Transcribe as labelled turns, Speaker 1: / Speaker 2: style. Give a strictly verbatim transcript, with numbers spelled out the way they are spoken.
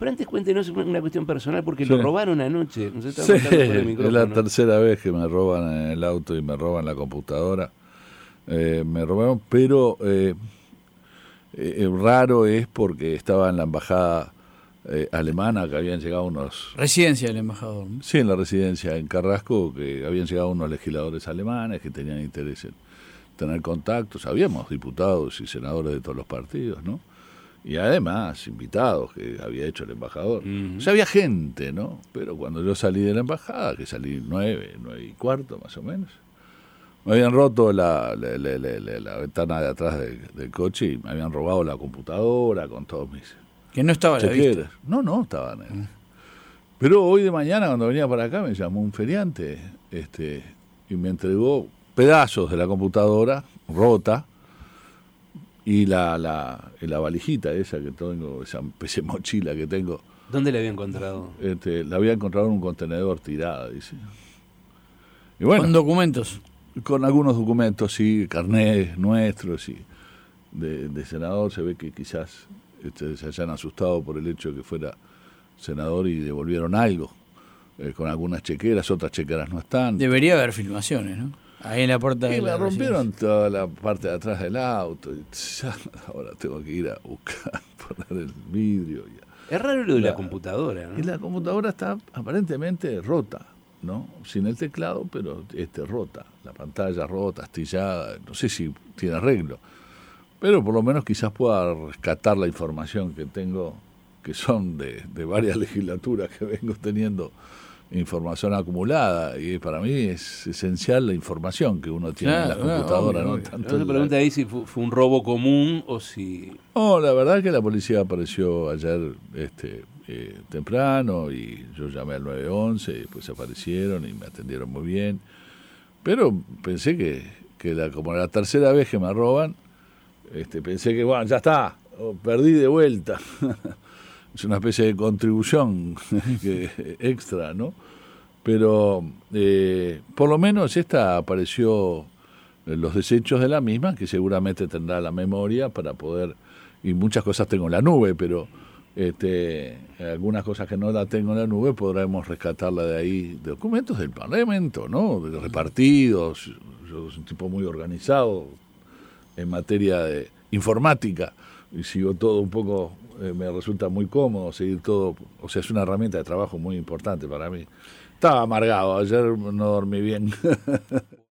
Speaker 1: Pero antes cuéntenos una, una cuestión personal, porque
Speaker 2: Sí.
Speaker 1: lo robaron anoche. Nos estaba
Speaker 2: Sí,
Speaker 1: contando por el
Speaker 2: es
Speaker 1: micrófono.
Speaker 2: la tercera vez que me roban en el auto y me roban la computadora. Eh, me robaron, pero eh, eh, raro es porque estaba en la embajada eh, alemana, que habían llegado unos...
Speaker 3: Residencia del embajador, ¿no?
Speaker 2: Sí, en la residencia en Carrasco, que habían llegado unos legisladores alemanes que tenían interés en tener contactos. Habíamos diputados y senadores de todos los partidos, ¿no? Y además invitados que había hecho el embajador.
Speaker 1: Uh-huh.
Speaker 2: O sea, había gente, ¿no? Pero cuando yo salí de la embajada, que salí nueve, nueve y cuarto más o menos, me habían roto la, la, la, la, la, la ventana de atrás de, del coche y me habían robado la computadora con todos mis
Speaker 3: Que no estaba a la
Speaker 2: chequeras.
Speaker 3: vista.
Speaker 2: No, no estaban. Uh-huh. Pero hoy de mañana, cuando venía para acá, me llamó un feriante este, y me entregó pedazos de la computadora rota y la, la, la valijita esa que tengo, esa especie de mochila que tengo.
Speaker 1: ¿Dónde la había encontrado?
Speaker 2: Este, la había encontrado en un contenedor tirada, dice. Y bueno,
Speaker 3: con documentos.
Speaker 2: Con algunos documentos, sí, carnés nuestros y de, de senador. Se ve que quizás este, se hayan asustado por el hecho de que fuera senador y devolvieron algo. Eh, con algunas chequeras, otras chequeras no están.
Speaker 3: Debería haber filmaciones, ¿no? Ahí en la puerta
Speaker 2: y
Speaker 3: de
Speaker 2: me
Speaker 3: la
Speaker 2: rompieron
Speaker 3: residencia.
Speaker 2: toda la parte de atrás del auto. Y ya, ahora tengo que ir a buscar, poner el vidrio. Y
Speaker 1: es raro lo de la,
Speaker 2: la
Speaker 1: computadora, ¿no?
Speaker 2: Y la computadora está aparentemente rota, ¿no? Sin el teclado, pero este, rota. La pantalla rota, astillada. No sé si tiene arreglo. Pero por lo menos quizás pueda rescatar la información que tengo, que son de, de varias legislaturas que vengo teniendo información acumulada, y para mí es esencial la información que uno tiene
Speaker 3: Claro,
Speaker 2: en la computadora,
Speaker 3: obvio,
Speaker 2: ¿no?
Speaker 3: obvio.
Speaker 2: Tanto
Speaker 1: No se
Speaker 2: en
Speaker 1: pregunta
Speaker 2: la...
Speaker 1: ahí si fue, fue un robo común o si...
Speaker 2: No, la verdad es que la policía apareció ayer este, eh, temprano y yo llamé al nueve once y después aparecieron y me atendieron muy bien. Pero pensé que, que la, como la tercera vez que me roban, este, pensé que, bueno, ya está, oh, perdí de vuelta. Es una especie de contribución que, extra, ¿no? Pero eh, por lo menos esta apareció los desechos de la misma, que seguramente tendrá la memoria para poder, y muchas cosas tengo en la nube, pero este, algunas cosas que no la tengo en la nube podremos rescatarla de ahí, documentos del Parlamento, ¿no? De los repartidos. Yo soy un tipo muy organizado en materia de informática y sigo todo un poco, eh, me resulta muy cómodo seguir todo, o sea, es una herramienta de trabajo muy importante para mí. Estaba amargado, ayer no dormí bien.